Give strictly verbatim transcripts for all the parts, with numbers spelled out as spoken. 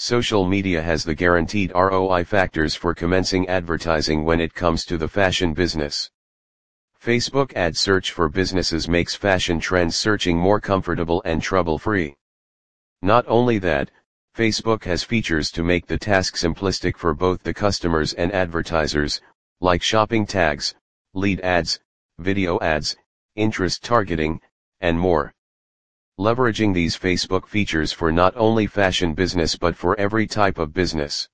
Social media has the guaranteed R O I factors for commencing advertising when it comes to the fashion business. Facebook ad search for businesses makes fashion trends searching more comfortable and trouble-free. Not only that, Facebook has features to make the task simplistic for both the customers and advertisers, like shopping tags, lead ads, video ads, interest targeting, and more. Leveraging these Facebook features for not only fashion business but for every type of business.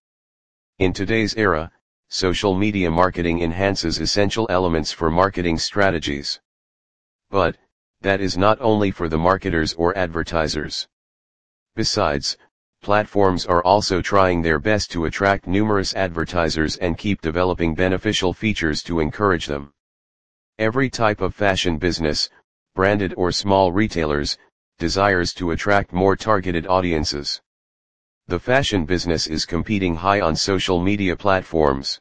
In today's era, social media marketing enhances essential elements for marketing strategies. But, that is not only for the marketers or advertisers. Besides, platforms are also trying their best to attract numerous advertisers and keep developing beneficial features to encourage them. Every type of fashion business, branded or small retailers, desires to attract more targeted audiences. The fashion business is competing high on social media platforms.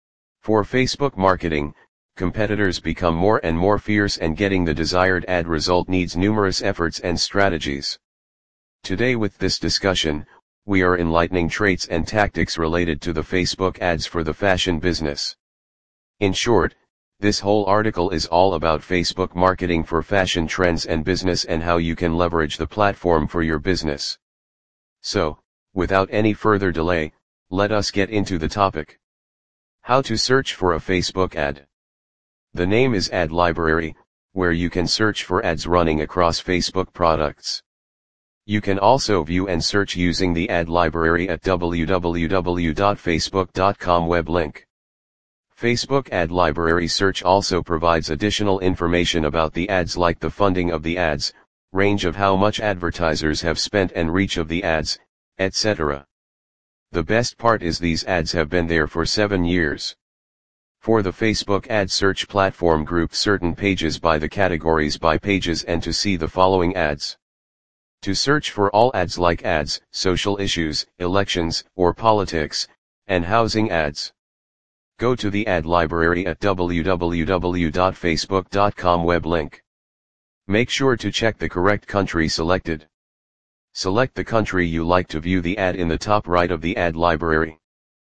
For Facebook marketing, competitors become more and more fierce, and getting the desired ad result needs numerous efforts and strategies. Today with this discussion, we are enlightening traits and tactics related to the Facebook ads for the fashion business. In short, this whole article is all about Facebook marketing for fashion trends and business and how you can leverage the platform for your business. So, without any further delay, let us get into the topic. How to search for a Facebook ad. The name is Ad Library, where you can search for ads running across Facebook products. You can also view and search using the ad library at w w w dot facebook dot com web link. Facebook Ad Library Search also provides additional information about the ads, like the funding of the ads, range of how much advertisers have spent and reach of the ads, et cetera. The best part is these ads have been there for seven years. For the Facebook ad search platform, group certain pages by the categories by pages and to see the following ads. To search for all ads like ads, social issues, elections, or politics, and housing ads. Go to the ad library at w w w dot facebook dot com web link. Make sure to check the correct country selected. Select the country you like to view the ad in the top right of the ad library.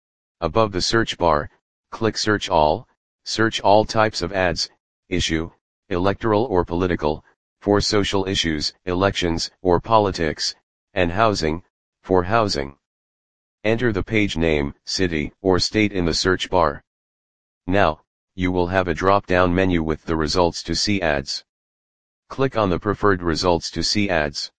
Above the search bar, click Search All, search all types of ads, issue, electoral or political, for social issues, elections, or politics, and housing, for housing. Enter the page name, city, or state in the search bar. Now, you will have a drop-down menu with the results to see ads. Click on the preferred results to see ads.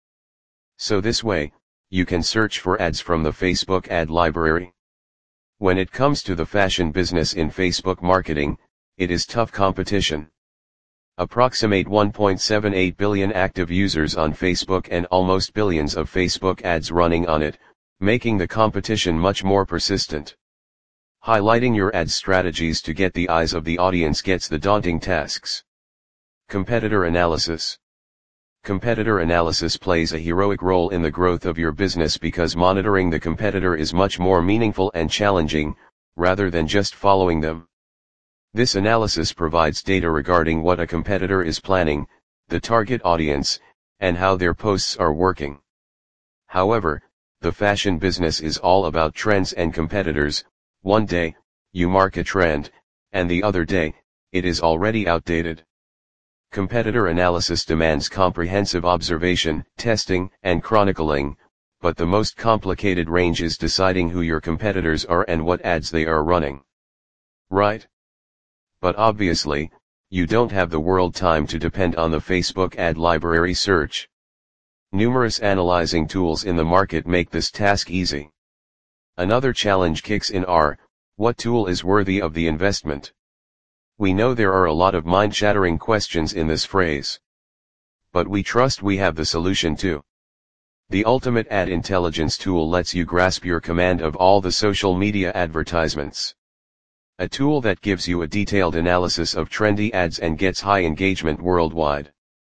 So this way, you can search for ads from the Facebook ad library. When it comes to the fashion business in Facebook marketing, it is tough competition. Approximate one point seven eight billion active users on Facebook and almost billions of Facebook ads running on it, making the competition much more persistent. Highlighting your ad strategies to get the eyes of the audience gets the daunting tasks. Competitor analysis. Competitor analysis plays a heroic role in the growth of your business because monitoring the competitor is much more meaningful and challenging, rather than just following them. This analysis provides data regarding what a competitor is planning, the target audience, and how their posts are working. However, the fashion business is all about trends and competitors. One day, you mark a trend, and the other day, it is already outdated. Competitor analysis demands comprehensive observation, testing, and chronicling, but the most complicated range is deciding who your competitors are and what ads they are running. Right? But obviously, you don't have the world time to depend on the Facebook ad library search. Numerous analyzing tools in the market make this task easy. Another challenge kicks in are, what tool is worthy of the investment? We know there are a lot of mind-shattering questions in this phrase. But we trust we have the solution too. The ultimate ad intelligence tool lets you grasp your command of all the social media advertisements. A tool that gives you a detailed analysis of trendy ads and gets high engagement worldwide.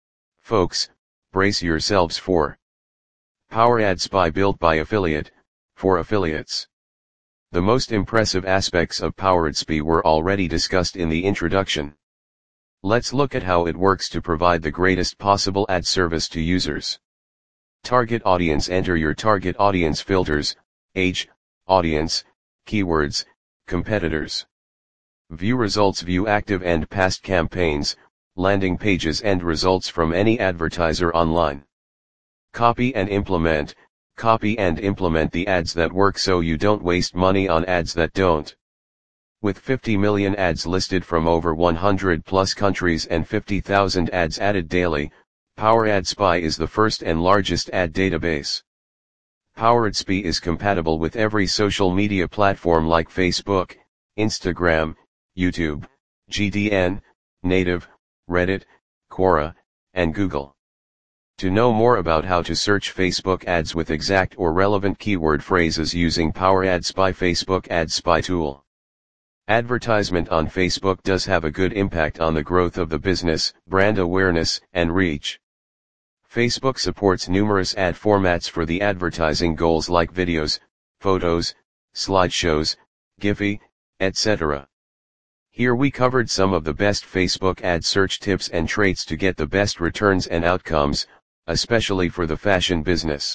Folks, brace yourselves for Power Ad Spy, built by Affiliate, for affiliates. The most impressive aspects of Power Ad Spy were already discussed in the introduction. Let's look at how it works to provide the greatest possible ad service to users. Target audience. Enter your target audience filters, H. Audience, keywords, competitors. View results. View active and past campaigns, landing pages and results from any advertiser online. Copy and implement. Copy and implement the ads that work so you don't waste money on ads that don't. With fifty million ads listed from over one hundred plus countries and fifty thousand ads added daily, PowerAdSpy is the first and largest ad database. PowerAdSpy is compatible with every social media platform like Facebook, Instagram, YouTube, G D N, Native, Reddit, Quora, and Google. To know more about how to search Facebook ads with exact or relevant keyword phrases using PowerAdSpy Facebook Ad Spy tool. Advertisement on Facebook does have a good impact on the growth of the business, brand awareness, and reach. Facebook supports numerous ad formats for the advertising goals like videos, photos, slideshows, Giphy, et cetera. Here we covered some of the best Facebook ad search tips and traits to get the best returns and outcomes, especially for the fashion business.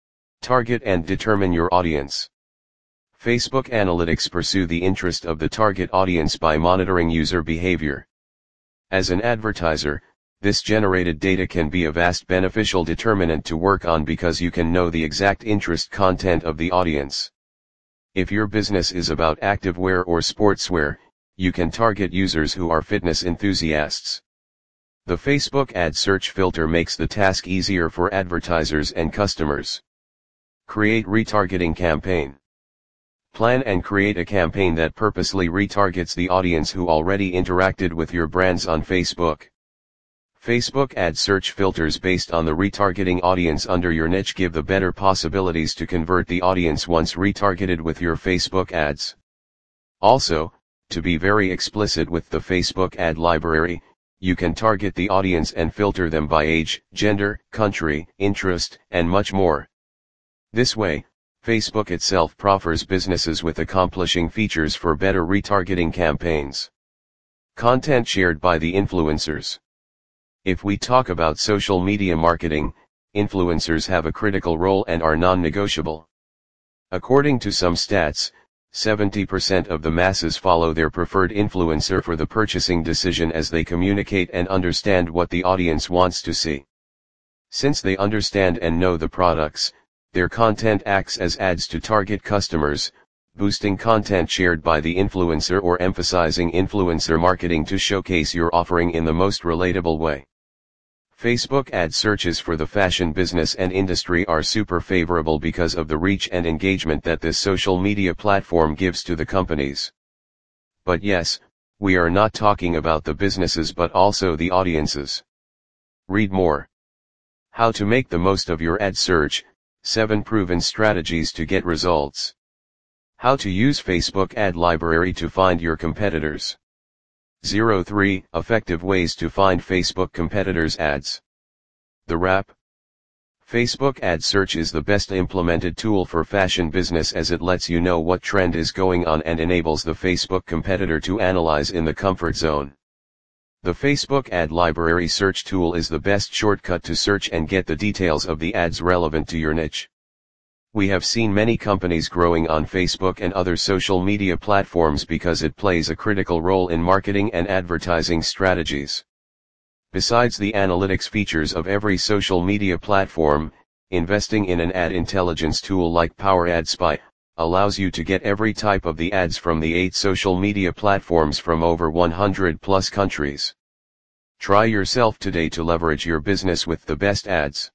Target and determine your audience. Facebook Analytics pursue the interest of the target audience by monitoring user behavior. As an advertiser, this generated data can be a vast beneficial determinant to work on because you can know the exact interest content of the audience. If your business is about activewear or sportswear, you can target users who are fitness enthusiasts. The Facebook ad search filter makes the task easier for advertisers and customers. Create retargeting campaign. Plan and create a campaign that purposely retargets the audience who already interacted with your brands on Facebook. Facebook ad search filters based on the retargeting audience under your niche give the better possibilities to convert the audience once retargeted with your Facebook ads. Also, to be very explicit with the Facebook ad library, you can target the audience and filter them by age, gender, country, interest, and much more. This way, Facebook itself proffers businesses with accomplishing features for better retargeting campaigns. Content shared by the influencers. If we talk about social media marketing, influencers have a critical role and are non-negotiable. According to some stats, seventy percent of the masses follow their preferred influencer for the purchasing decision as they communicate and understand what the audience wants to see. Since they understand and know the products, their content acts as ads to target customers, boosting content shared by the influencer or emphasizing influencer marketing to showcase your offering in the most relatable way. Facebook ad searches for the fashion business and industry are super favorable because of the reach and engagement that this social media platform gives to the companies. But yes, we are not talking about the businesses but also the audiences. Read more. How to make the most of your ad search, seven proven strategies to get results. How to use Facebook ad library to find your competitors. zero three Effective ways to find Facebook competitors' ads. The wrap. Facebook ad search is the best implemented tool for fashion business as it lets you know what trend is going on and enables the Facebook competitor to analyze in the comfort zone. The Facebook ad library search tool is the best shortcut to search and get the details of the ads relevant to your niche. We have seen many companies growing on Facebook and other social media platforms because it plays a critical role in marketing and advertising strategies. Besides the analytics features of every social media platform, investing in an ad intelligence tool like PowerAdSpy allows you to get every type of the ads from the eight social media platforms from over one hundred plus countries. Try yourself today to leverage your business with the best ads.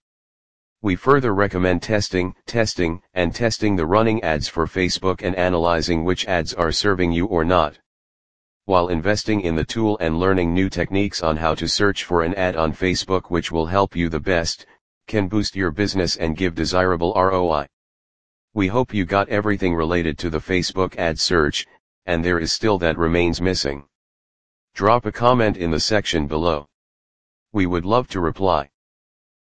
We further recommend testing, testing, and testing the running ads for Facebook and analyzing which ads are serving you or not. While investing in the tool and learning new techniques on how to search for an ad on Facebook which will help you the best, can boost your business and give desirable R O I. We hope you got everything related to the Facebook ad search, and there is still that remains missing. Drop a comment in the section below. We would love to reply.